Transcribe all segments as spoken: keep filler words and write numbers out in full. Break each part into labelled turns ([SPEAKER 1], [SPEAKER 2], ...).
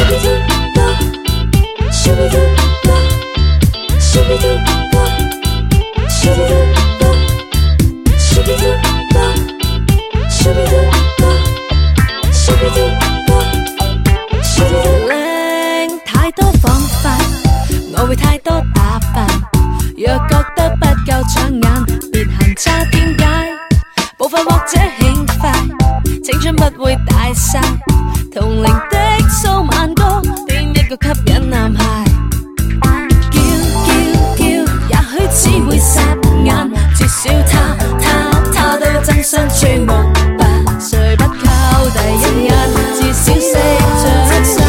[SPEAKER 1] 太多仿佛，我會太多打扮。若覺得不夠搶眼，別行差點解？步伐或者輕快，青春不會大晒。同齡的數萬個，邊一個吸引男孩？叫叫叫，也許只會霎眼，至少他他他都爭相注目吧。誰不靠第一眼，至少識着衫。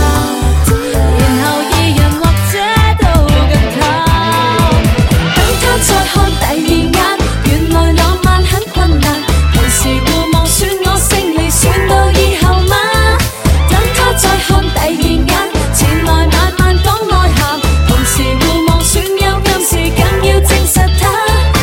[SPEAKER 1] 再看第二眼，原來浪漫很困難。同時互望，算我勝利，算到以後嗎？等他再看第二眼，前來慢慢講內涵。同時互望，算有暗示，更要證實他。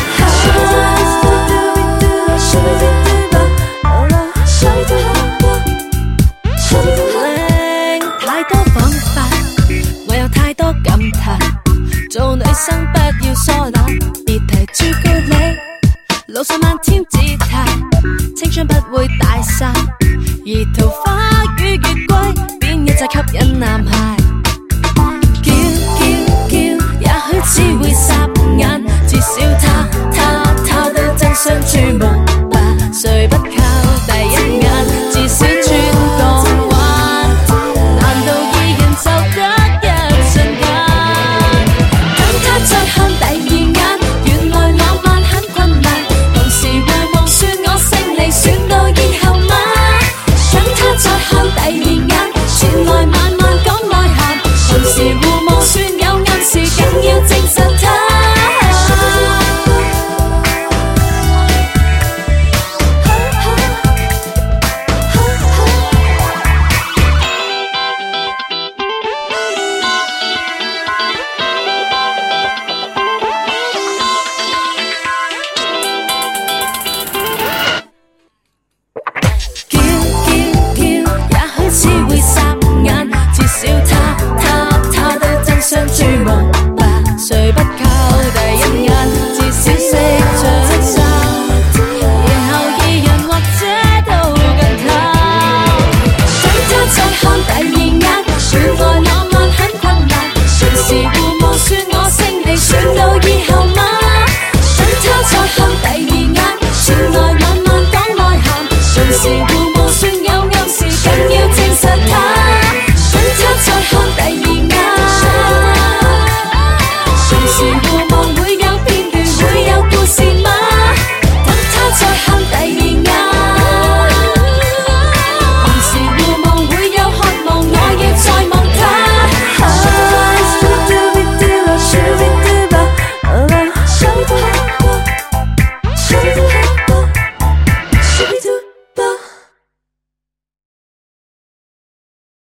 [SPEAKER 1] 靚太多彷彿，我有太多感嘆。做女生不要疏懶，別提朱古力，路上漫天姿態，青春不會大晒。而桃花與月桂，邊一隻吸引男孩？